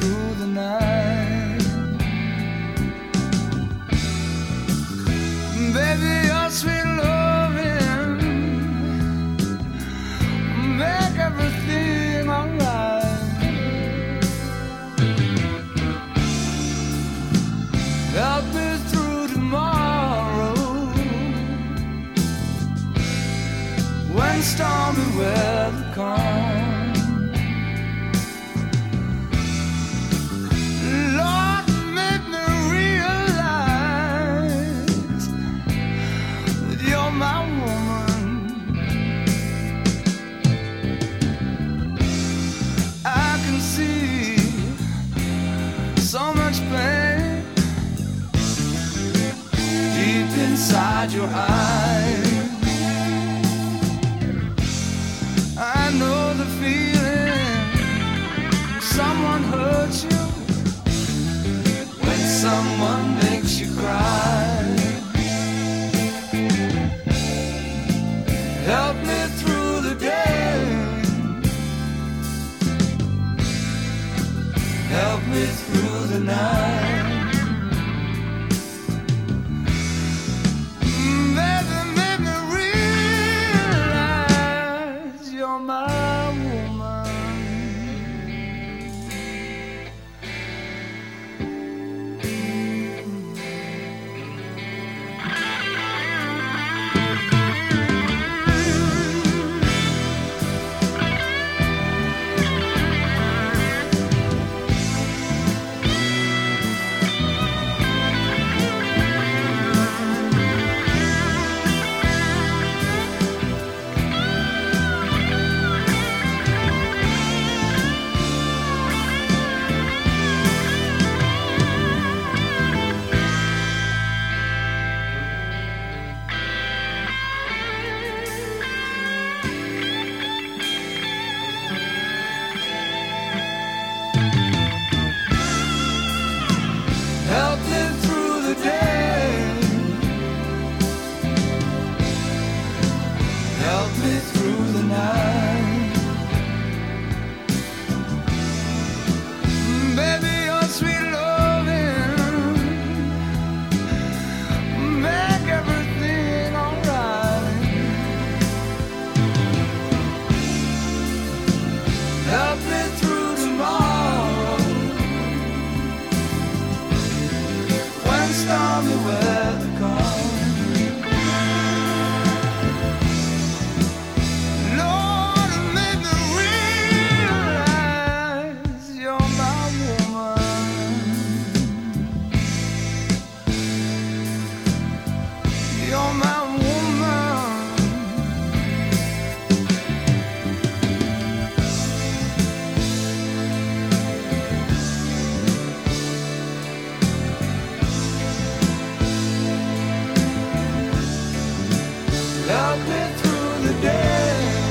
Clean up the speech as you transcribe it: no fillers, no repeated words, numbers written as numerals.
through the night. Baby, your sweet loving make everything alright. Help me through tomorrow when stormy weather comes. Lord, make me realize that you're my woman. I can see so much pain deep inside your eyes. I know the feeling someone hurts you, when someone makes you cry. Help me through the day, help me through the night. Baby, make me realize you're my woman. Help me through the day, help me through the night. Baby, your sweet loving make everything alright. Help me through tomorrow when stormy weather comes. Lord, make me realize you're my woman. You're my woman. Help me through the day,